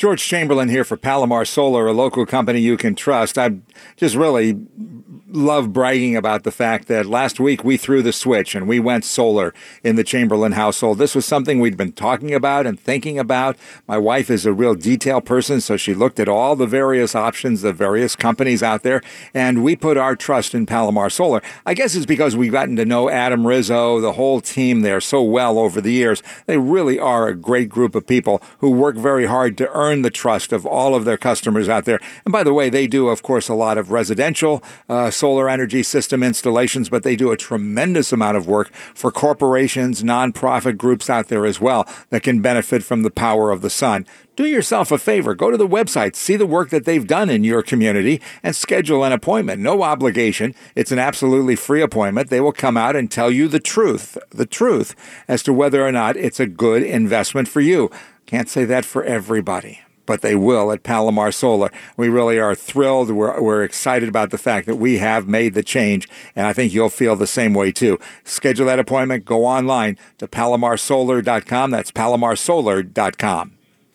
George Chamberlain here for Palomar Solar, a local company you can trust. I just really love bragging about the fact that last week we threw the switch and we went solar in the Chamberlain household. This was something we'd been talking about and thinking about. My wife is a real detail person, so she looked at all the various options, the various companies out there, and we put our trust in Palomar Solar. I guess it's because we've gotten to know Adam Rizzo, the whole team there so well over the years. They really are a great group of people who work very hard to earn the trust of all of their customers out there. And by the way, they do, of course, a lot of residential solar energy system installations, but they do a tremendous amount of work for corporations, nonprofit groups out there as well that can benefit from the power of the sun. Do yourself a favor. Go to the website, see the work that they've done in your community, and schedule an appointment. No obligation. It's an absolutely free appointment. They will come out and tell you the truth as to whether or not it's a good investment for you. Can't say that for everybody, but they will at Palomar Solar. We really are thrilled. We're excited about the fact that we have made the change, and I think you'll feel the same way too. Schedule that appointment. Go online to palomarsolar.com. That's palomarsolar.com.